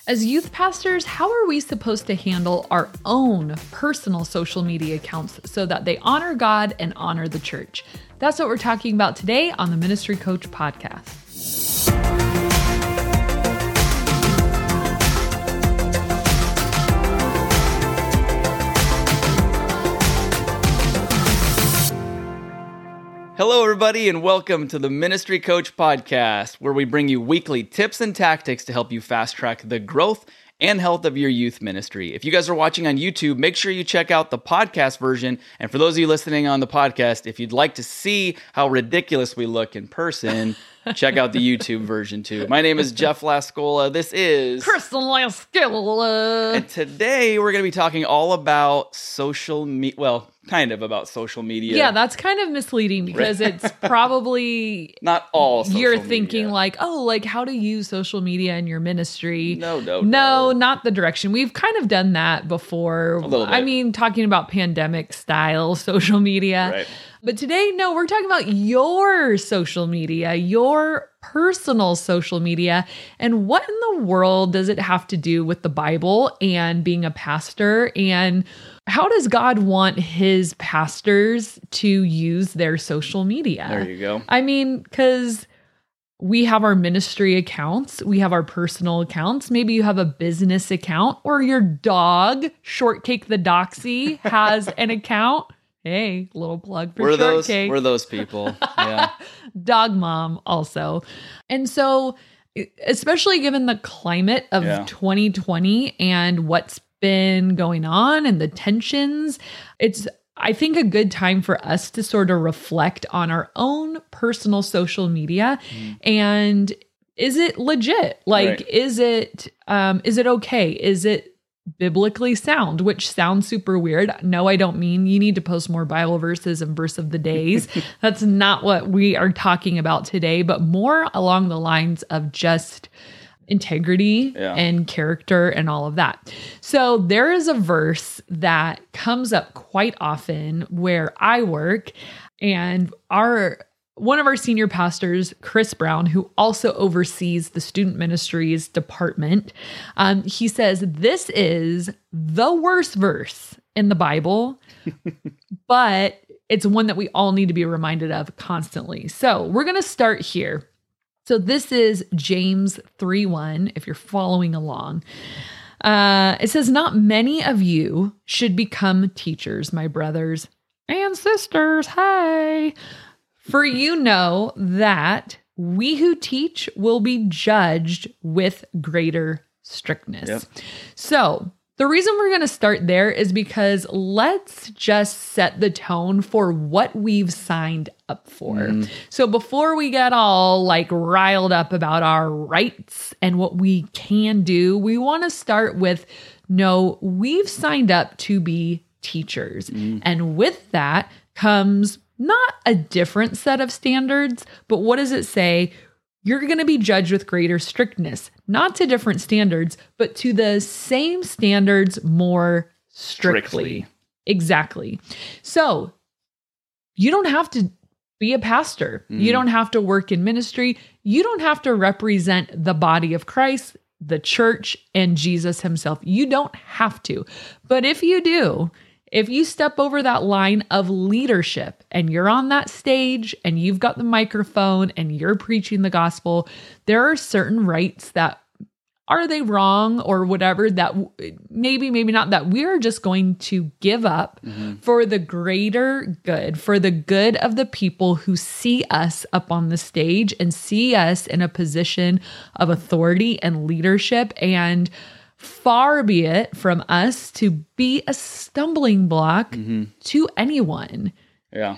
As youth pastors, how are we supposed to handle our own personal social media accounts so that they honor God and honor the church? That's what we're talking about today on the Ministry Coach Podcast. Hello, everybody, and welcome to the Ministry Coach Podcast, where we bring you weekly tips and tactics to help you fast-track the growth and health of your youth ministry. If you guys are watching on YouTube, make sure you check out the podcast version. And for those of you listening on the podcast, if you'd like to see how ridiculous we look in person, check out the YouTube version too. My name is Jeff Lascola. This is Kristen Lascola. And today we're going to be talking all about social media. Well, kind of about social media. Yeah, that's kind of misleading because it's probably not all social you're media. thinking like how to use social media in your ministry. No, not the direction. We've kind of done that before. A little bit. I mean, talking about pandemic style social media. Right. But today, no, we're talking about your social media, your personal social media, and what in the world does it have to do with the Bible and being a pastor, and how does God want his pastors to use their social media? There you go. I mean, because we have our ministry accounts, we have our personal accounts. Maybe you have a business account, or your dog, Shortcake the Doxy, has an account. Hey, little plug for Shortcake. We're those people. Yeah. Dog mom also. And so, especially given the climate of 2020 and what's been going on and the tensions, it's, I think, a good time for us to sort of reflect on our own personal social media. And is it legit? Like, right. Is it okay? Is it biblically sound, which sounds super weird. No, I don't mean you need to post more Bible verses and verse of the days. That's not what we are talking about today, but more along the lines of just integrity and character and all of that. So there is a verse that comes up quite often where I work, and one of our senior pastors, Chris Brown, who also oversees the student ministries department, he says, this is the worst verse in the Bible, but it's one that we all need to be reminded of constantly. So we're going to start here. So this is James 3:1, if you're following along. It says, not many of you should become teachers, my brothers and sisters. Hey. For you know that we who teach will be judged with greater strictness. Yep. So the reason we're going to start there is because let's just set the tone for what we've signed up for. So before we get all riled up about our rights and what we can do, we want to start with, no, we've signed up to be teachers. And with that comes not a different set of standards, but what does it say? You're going to be judged with greater strictness, not to different standards, but to the same standards more strictly. Exactly. So you don't have to be a pastor. You don't have to work in ministry. You don't have to represent the body of Christ, the church, and Jesus himself. You don't have to. But if you do, if you step over that line of leadership and you're on that stage and you've got the microphone and you're preaching the gospel, there are certain rights that, are they wrong or whatever, that maybe not, that we're just going to give up for the greater good, for the good of the people who see us up on the stage and see us in a position of authority and leadership. And far be it from us to be a stumbling block to anyone. Yeah.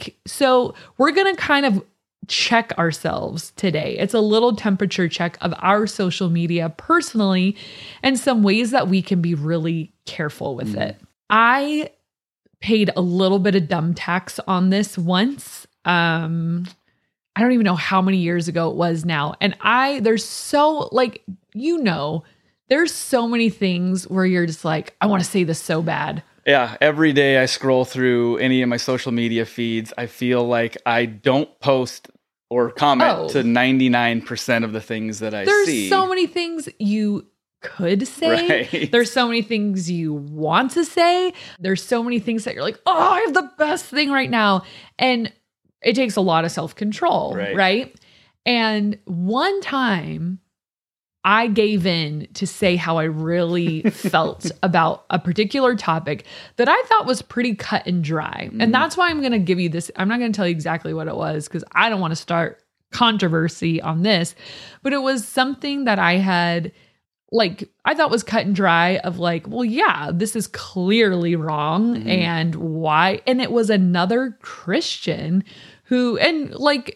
So we're going to kind of check ourselves today. It's a little temperature check of our social media personally and some ways that we can be really careful with it. I paid a little bit of dumb tax on this once. I don't even know how many years ago it was now. And there's so many things where you're just like, I want to say this so bad. Yeah, every day I scroll through any of my social media feeds, I feel like I don't post or comment to 99% of the things that I see. There's so many things you could say. Right. There's so many things you want to say. There's so many things that you're like, oh, I have the best thing right now. And it takes a lot of self-control, right? And one time I gave in to say how I really felt about a particular topic that I thought was pretty cut and dry. And that's why I'm going to give you this. I'm not going to tell you exactly what it was because I don't want to start controversy on this, but it was something that I had I thought was cut and dry of well, yeah, this is clearly wrong. And why? And it was another Christian who, and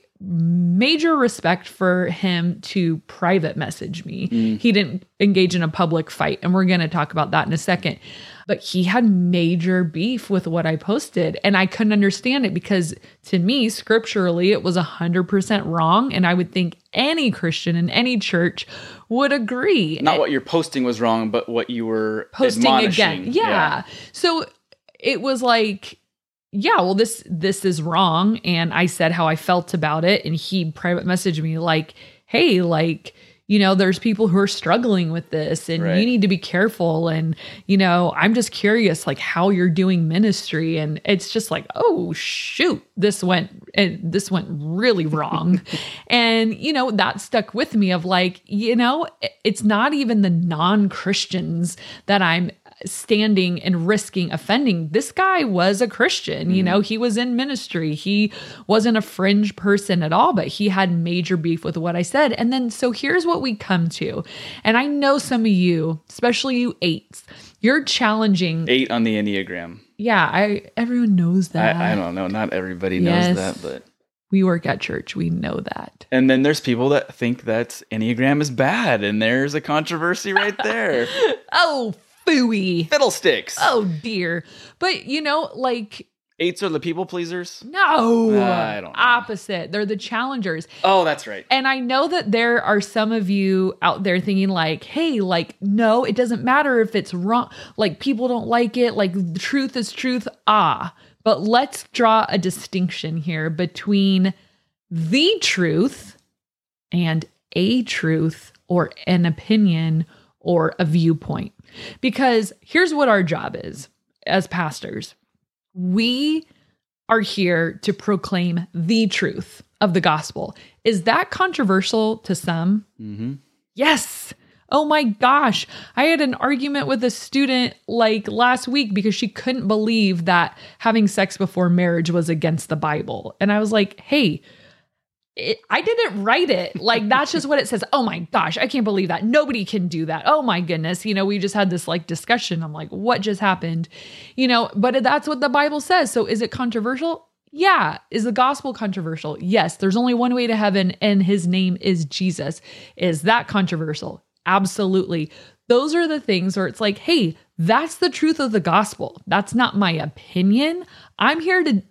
major respect for him to private message me. He didn't engage in a public fight. And we're going to talk about that in a second. But he had major beef with what I posted. And I couldn't understand it because to me, scripturally, it was 100% wrong. And I would think any Christian in any church would agree. Not what you're posting was wrong, but what you were posting admonishing. Again. Yeah. So it was yeah, well, this is wrong. And I said how I felt about it. And he private messaged me hey, there's people who are struggling with this and you need to be careful. And, I'm just curious, how you're doing ministry. And it's just oh, shoot, this went really wrong. And, that stuck with me of it's not even the non-Christians that I'm standing and risking offending. This guy was a Christian, he was in ministry. He wasn't a fringe person at all, but he had major beef with what I said. And then, so here's what we come to. And I know some of you, especially you 8s, you're challenging 8 on the Enneagram. Yeah. Everyone knows that. I don't know. Not everybody knows that, but we work at church. We know that. And then there's people that think that Enneagram is bad. And there's a controversy right there. Oh, phooey. Fiddlesticks. Oh, dear. But, 8s are the people pleasers? No. I don't know. Opposite. They're the challengers. Oh, that's right. And I know that there are some of you out there thinking hey, no, it doesn't matter if it's wrong. People don't like it. The truth is truth. But let's draw a distinction here between the truth and a truth or an opinion or a viewpoint. Because here's what our job is as pastors. We are here to proclaim the truth of the gospel. Is that controversial to some? Mm-hmm. Yes. Oh my gosh. I had an argument with a student last week because she couldn't believe that having sex before marriage was against the Bible. And I was hey, I didn't write it. That's just what it says. Oh my gosh, I can't believe that. Nobody can do that. Oh my goodness. We just had this discussion. I'm what just happened? But that's what the Bible says. So is it controversial? Yeah. Is the gospel controversial? Yes. There's only one way to heaven and his name is Jesus. Is that controversial? Absolutely. Those are the things where it's hey, that's the truth of the gospel. That's not my opinion. I'm here to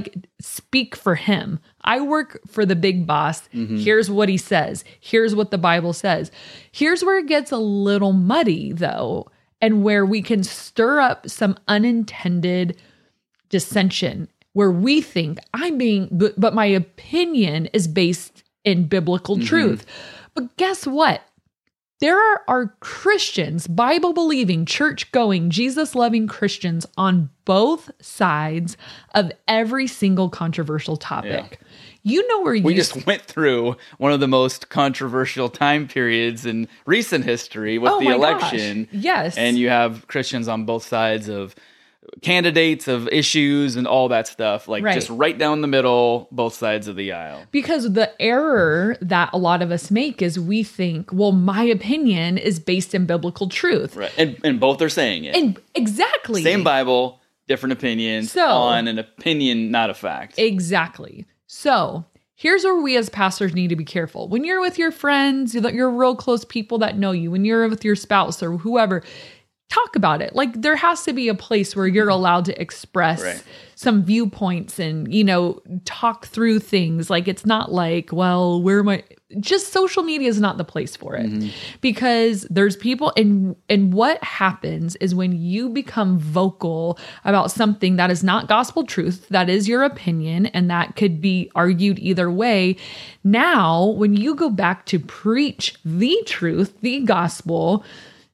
speak for him. I work for the big boss. Mm-hmm. Here's what he says. Here's what the Bible says. Here's where it gets a little muddy though, and where we can stir up some unintended dissension where we think but my opinion is based in biblical truth. But guess what? There are Christians, Bible-believing, church-going, Jesus-loving Christians on both sides of every single controversial topic. Yeah. We just went through one of the most controversial time periods in recent history with the election. Gosh. Yes. And you have Christians on both sides of candidates, of issues and all that stuff, just right down the middle, both sides of the aisle. Because the error that a lot of us make is we think, well, my opinion is based in biblical truth. Right. And both are saying it. And exactly. Same Bible, different opinions on an opinion, not a fact. Exactly. So here's where we as pastors need to be careful. When you're with your friends, your real close people that know you, when you're with your spouse or whoever, talk about it. There has to be a place where you're allowed to express some viewpoints and, talk through things. It's not well, just social media is not the place for it because there's people and what happens is when you become vocal about something that is not gospel truth, that is your opinion, and that could be argued either way. Now, when you go back to preach the truth, the gospel,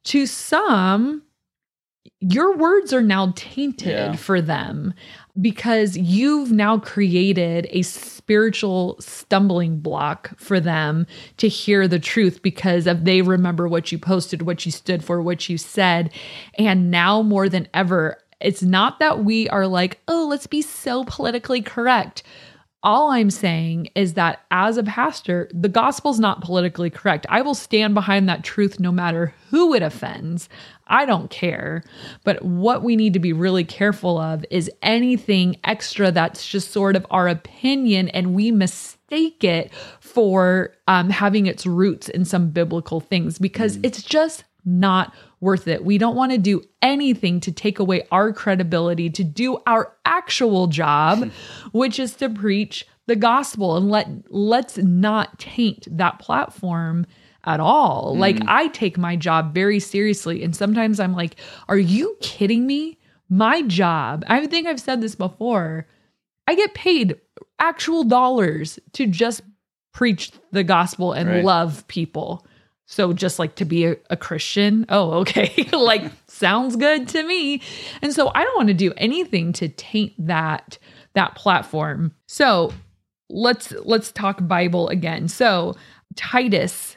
to some, your words are now tainted for them because you've now created a spiritual stumbling block for them to hear the truth because of they remember what you posted, what you stood for, what you said. And now more than ever, it's not that we are like, oh, let's be so politically correct. All I'm saying is that as a pastor, the gospel's not politically correct. I will stand behind that truth no matter who it offends. I don't care. But what we need to be really careful of is anything extra that's just sort of our opinion and we mistake it for having its roots in some biblical things because it's just not worth it. We don't want to do anything to take away our credibility to do our actual job, which is to preach the gospel, and let's not taint that platform at all. Like I take my job very seriously. And sometimes I'm like, are you kidding me? My job, I think I've said this before, I get paid actual dollars to just preach the gospel and love people. So just like to be a Christian, oh, okay. Like sounds good to me. And so I don't want to do anything to taint that platform. So let's talk Bible again. So Titus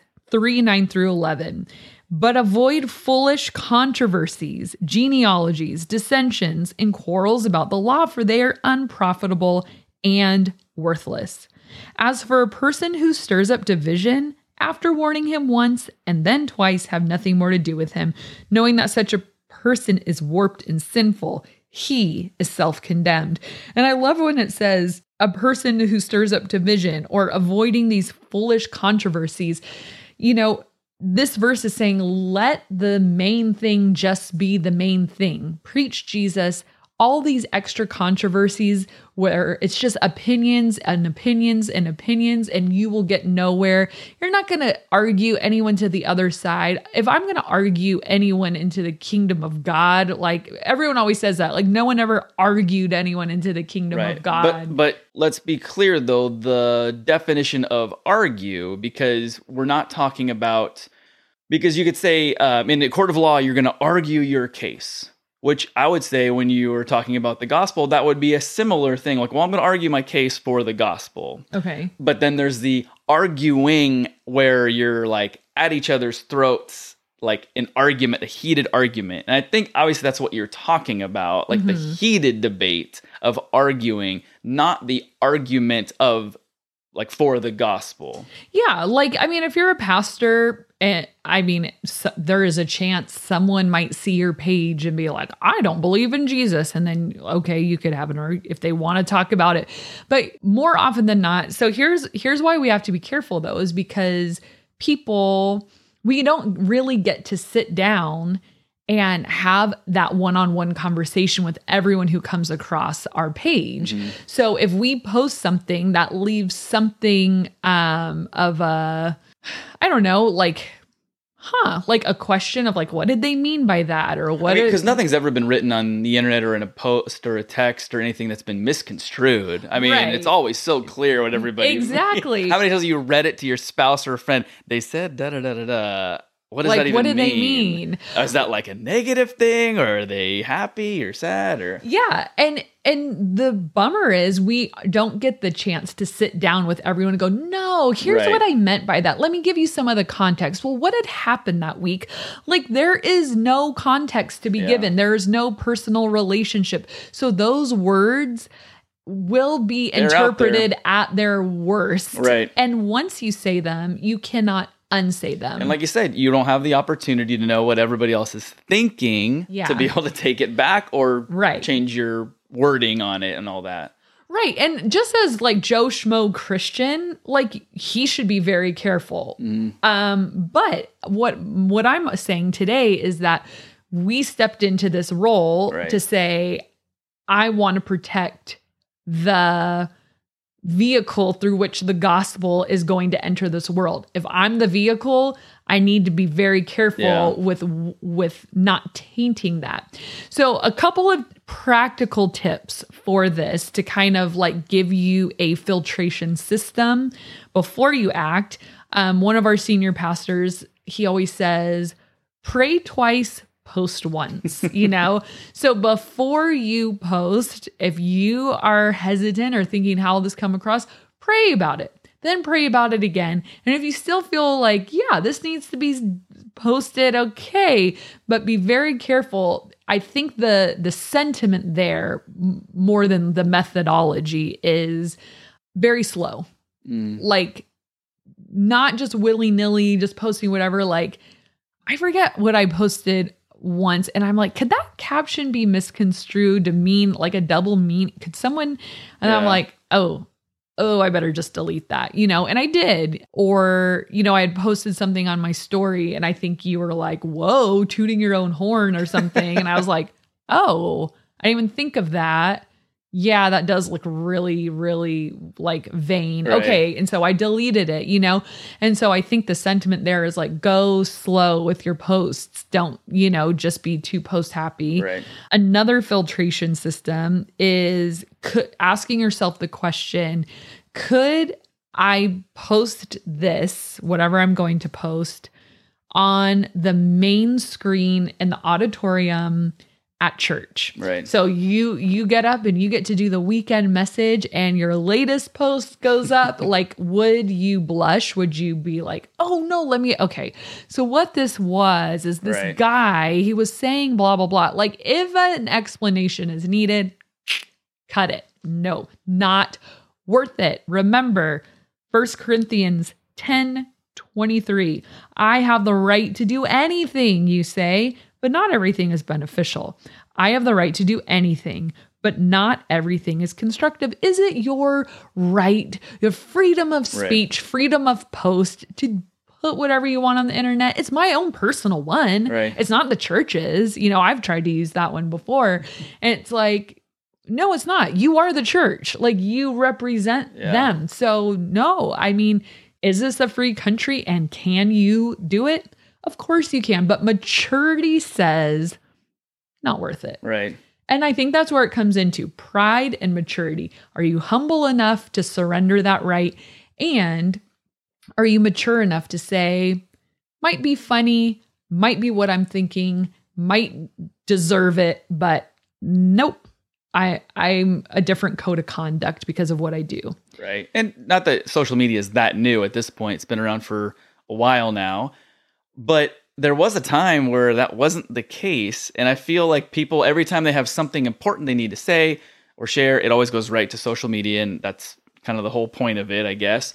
3:9-11, but avoid foolish controversies, genealogies, dissensions, and quarrels about the law, for they are unprofitable and worthless. As for a person who stirs up division, after warning him once and then twice, have nothing more to do with him, knowing that such a person is warped and sinful. He is self-condemned. And I love when it says a person who stirs up division or avoiding these foolish controversies. You know, this verse is saying, let the main thing just be the main thing. Preach Jesus. All these extra controversies where it's just opinions and opinions and opinions, and you will get nowhere. You're not going to argue anyone to the other side. If I'm going to argue anyone into the kingdom of God, like everyone always says that, like no one ever argued anyone into the kingdom of God. But let's be clear though, the definition of argue, because we're not talking about, because you could say in the court of law, you're going to argue your case. Which I would say when you were talking about the gospel, that would be a similar thing. Like, well, I'm going to argue my case for the gospel. Okay. But then there's the arguing where you're like at each other's throats, like an argument, a heated argument. And I think obviously that's what you're talking about, like the heated debate of arguing, not the argument of like for the gospel. Yeah. Like, I mean, if you're a pastor, and I mean, there is a chance someone might see your page and be like, I don't believe in Jesus. And then, okay, you could have an argument if they want to talk about it. But more often than not, so here's why we have to be careful though, is because we don't really get to sit down and have that one-on-one conversation with everyone who comes across our page. So if we post something that leaves something of a, I don't know, like a question of like, what did they mean by that? Or what? Because nothing's ever been written on the internet or in a post or a text or anything that's been misconstrued. I mean, it's always so clear what everybody... Exactly. How many times have you read it to your spouse or a friend? They said da-da-da-da-da. What does that even mean? What do they mean? Is that like a negative thing, or are they happy or sad? Or yeah, and the bummer is we don't get the chance to sit down with everyone and go, no, here's what I meant by that. Let me give you some of the context. Well, what had happened that week? Like there is no context to be given. There is no personal relationship. So those words will be interpreted at their worst. Right. And once you say them, you cannot unsay them. And like you said, you don't have the opportunity to know what everybody else is thinking to be able to take it back or change your wording on it and all that. Right. And just as like Joe Schmo Christian, like he should be very careful. But what I'm saying today is that we stepped into this role to say, I want to protect the vehicle through which the gospel is going to enter this world. If I'm the vehicle, I need to be very careful with not tainting that. So a couple of practical tips for this to kind of like give you a filtration system before you act. One of our senior pastors, he always says, pray twice, post once, So before you post, if you are hesitant or thinking how will this come across, pray about it. Then pray about it again. And if you still feel like, yeah, this needs to be posted, okay, but be very careful. I think the sentiment there, more than the methodology, is very slow. Like, not just willy-nilly, just posting whatever. Like, I forget what I posted once, and I'm like, could that caption be misconstrued to mean like a double mean? Could someone? And I'm like, oh, I better just delete that, and I did. Or, I had posted something on my story and I think you were like, whoa, tooting your own horn or something. And I was like, oh, I didn't even think of that. Yeah, that does look really, really like vain. Right. Okay. And so I deleted it, And so I think the sentiment there is like, go slow with your posts. Don't, just be too post happy. Right. Another filtration system is asking yourself the question, could I post this, whatever I'm going to post, on the main screen in the auditorium at church? Right. So you get up and you get to do the weekend message and your latest post goes up. Like, would you blush? Would you be like, oh no, okay. So what this is this guy, he was saying blah, blah, blah. Like, if an explanation is needed, cut it. No, not worth it. Remember 1 Corinthians 10:23. I have the right to do anything you say, but not everything is beneficial. I have the right to do anything, but not everything is constructive. Is it your right, your freedom of speech, freedom of post to put whatever you want on the internet? It's my own personal one. Right. It's not the church's. I've tried to use that one before. And it's like, no, it's not. You are the church. Like, you represent them. So no, is this a free country and can you do it? Of course you can, but maturity says not worth it. Right. And I think that's where it comes into pride and maturity. Are you humble enough to surrender that right? And are you mature enough to say, might be funny, might be what I'm thinking, might deserve it, but nope. I'm a different code of conduct because of what I do. Right. And not that social media is that new at this point. It's been around for a while now. But there was a time where that wasn't the case. And I feel like people, every time they have something important they need to say or share, it always goes right to social media. And that's kind of the whole point of it, I guess.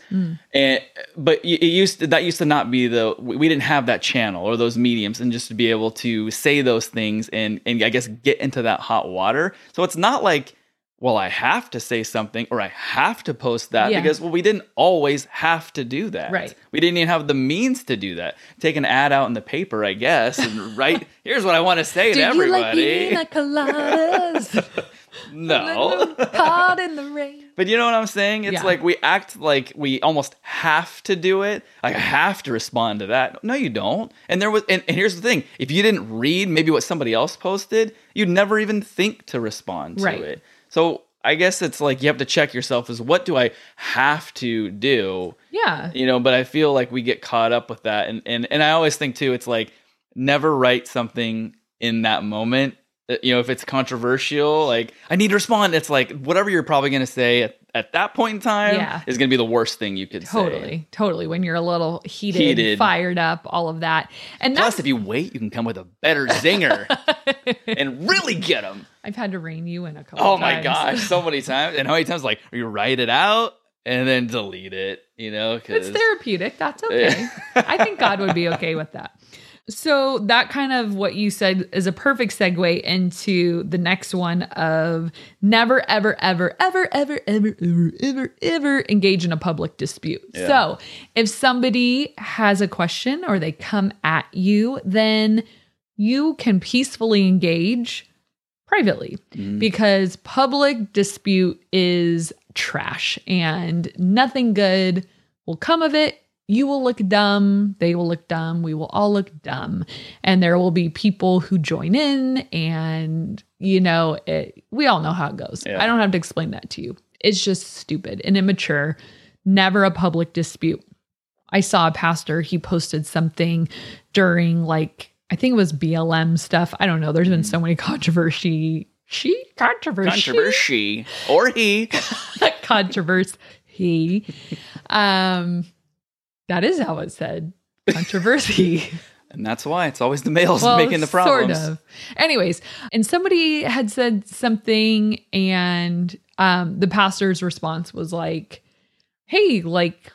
But that used to not be we didn't have that channel or those mediums, and just to be able to say those things and I guess get into that hot water. So it's not like, well, I have to say something or I have to post that because, we didn't always have to do that. Right. We didn't even have the means to do that. Take an ad out in the paper, I guess, and write, here's what I want to say to everybody. Do you like coladas? No. Caught in the rain. But you know what I'm saying? It's like we act like we almost have to do it. Like, I have to respond to that. No, you don't. And here's the thing. If you didn't read maybe what somebody else posted, you'd never even think to respond to it. So I guess it's like you have to check yourself as, what do I have to do? Yeah. But I feel like we get caught up with that. And I always think too, it's like, never write something in that moment. If it's controversial, like, I need to respond. It's like, whatever you're probably going to say at that point in time is going to be the worst thing you could say. Totally. When you're a little heated, fired up, all of that. And plus, if you wait, you can come with a better zinger and really get them. I've had to rein you in a couple times. Oh my gosh, so many times. And how many times, like, you write it out and then delete it, It's therapeutic. That's okay. I think God would be okay with that. So that kind of what you said is a perfect segue into the next one of never, ever, ever, ever, ever, ever, ever, ever, ever engage in a public dispute. Yeah. So if somebody has a question or they come at you, then you can peacefully engage privately because public dispute is trash and nothing good will come of it. You will look dumb. They will look dumb. We will all look dumb. And there will be people who join in and, we all know how it goes. Yeah. I don't have to explain that to you. It's just stupid and immature. Never a public dispute. I saw a pastor, he posted something during like I think it was BLM stuff. I don't know. There's been so many controversy. Controversy. Or he. Controversy. That is how it's said. Controversy. And that's why it's always the males making the problems. Sort of. Anyways, and somebody had said something, and the pastor's response was like, hey, like,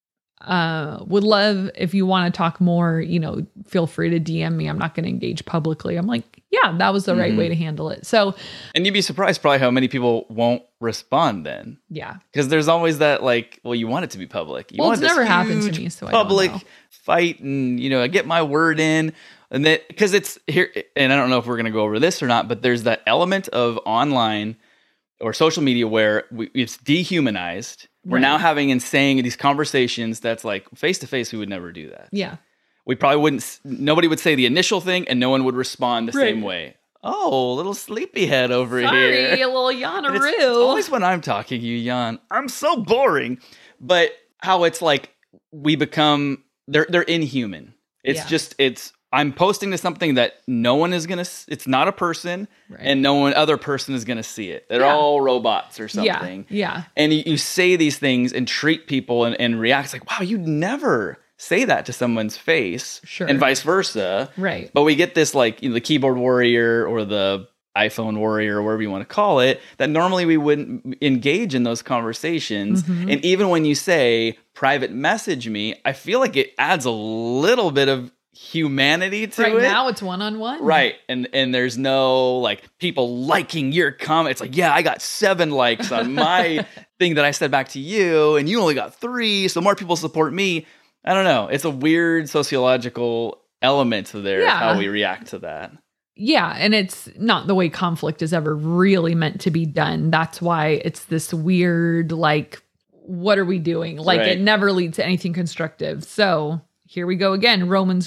would love if you want to talk more, feel free to DM me. I'm not going to engage publicly. I'm like, yeah, that was the right way to handle it. So, and you'd be surprised probably how many people won't respond then. Yeah. Because there's always that like, well, you want it to be public. You want it's never happened to me, so public I don't know. fight, and I get my word in, and that because it's here, and I don't know if we're going to go over this or not, but there's that element of online or social media where it's dehumanized. We're now having and saying these conversations that's like face to face. We would never do that. Yeah. We probably wouldn't. Nobody would say the initial thing, and no one would respond the same way. Oh, little sleepyhead over here. Sorry, a little yawnaroo. It's always when I'm talking, you yawn. I'm so boring. But how it's like we become, they're inhuman. It's I'm posting to something that no one is going to, it's not a person, and no other person is going to see it. They're all robots or something. Yeah. And you say these things and treat people and react. It's like, wow, you'd never say that to someone's face. Sure. And vice versa. Right. But we get this like the keyboard warrior or the iPhone warrior or whatever you want to call it, that normally we wouldn't engage in those conversations. Mm-hmm. And even when you say private message me, I feel like it adds a little bit of humanity to it. Right now it's one-on-one. Right. And there's no like people liking your comment. It's like, yeah, I got 7 likes on my thing that I said back to you, and you only got 3, so more people support me. I don't know. It's a weird sociological element to there, how we react to that. Yeah, and it's not the way conflict is ever really meant to be done. That's why it's this weird, like, what are we doing? Like, it never leads to anything constructive. So here we go again. Romans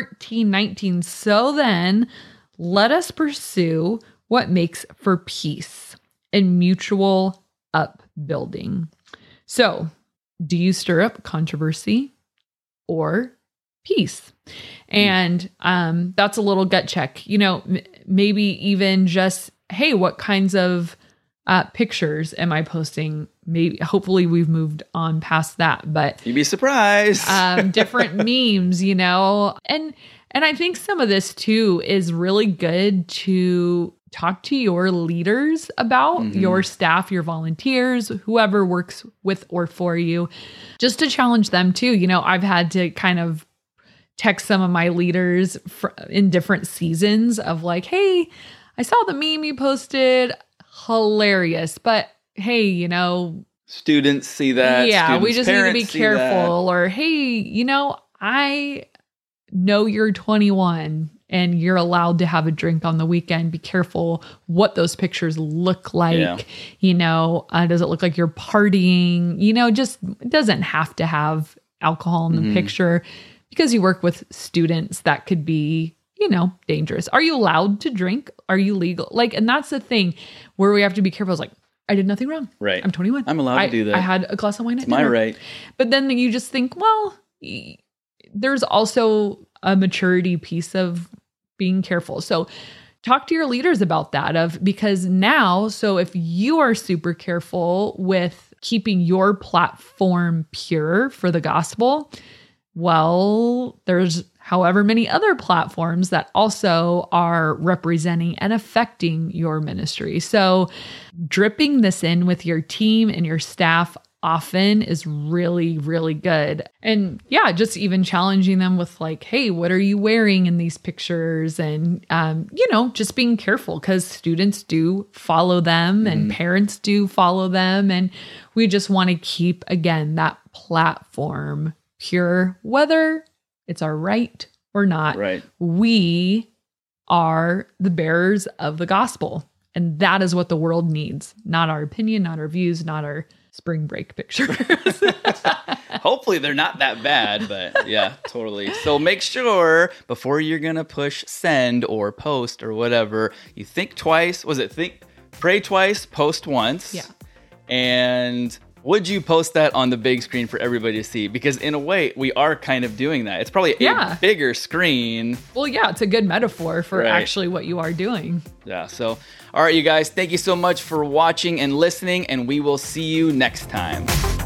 14:19. So then, let us pursue what makes for peace and mutual upbuilding. So, do you stir up controversy or peace? And that's a little gut check. Maybe even just, hey, what kinds of pictures am I posting? Maybe, hopefully we've moved on past that, but you'd be surprised. Different memes, and I think some of this too is really good to talk to your leaders about, your staff, your volunteers, whoever works with or for you, just to challenge them too. I've had to kind of text some of my leaders in different seasons of like, hey, I saw the meme you posted, hilarious, but hey, students see that. Yeah, we just need to be careful. That. Or, hey, I know you're 21 and you're allowed to have a drink on the weekend. Be careful what those pictures look like. Yeah. Does it look like you're partying? Just it doesn't have to have alcohol in the picture, because you work with students that could be, dangerous. Are you allowed to drink? Are you legal? Like, and that's the thing where we have to be careful. It's like, I did nothing wrong. Right. I'm 21. I'm allowed to do that. I had a glass of wine at dinner. It's my right. But then you just think, well, there's also a maturity piece of being careful. So talk to your leaders about that because now, so if you are super careful with keeping your platform pure for the gospel, well, there's however many other platforms that also are representing and affecting your ministry. So dripping this in with your team and your staff often is really, really good. And yeah, just even challenging them with like, hey, what are you wearing in these pictures? And, just being careful because students do follow them and parents do follow them. And we just want to keep, again, that platform pure, whether it's our right or not. Right. We are the bearers of the gospel. And that is what the world needs. Not our opinion, not our views, not our spring break pictures. Hopefully they're not that bad, but yeah, totally. So make sure before you're going to push send or post or whatever, you think twice. Pray twice, post once. Yeah. And would you post that on the big screen for everybody to see? Because in a way, we are kind of doing that. It's probably a bigger screen. Well, yeah, it's a good metaphor for actually what you are doing. Yeah. So, all right, you guys, thank you so much for watching and listening, and we will see you next time.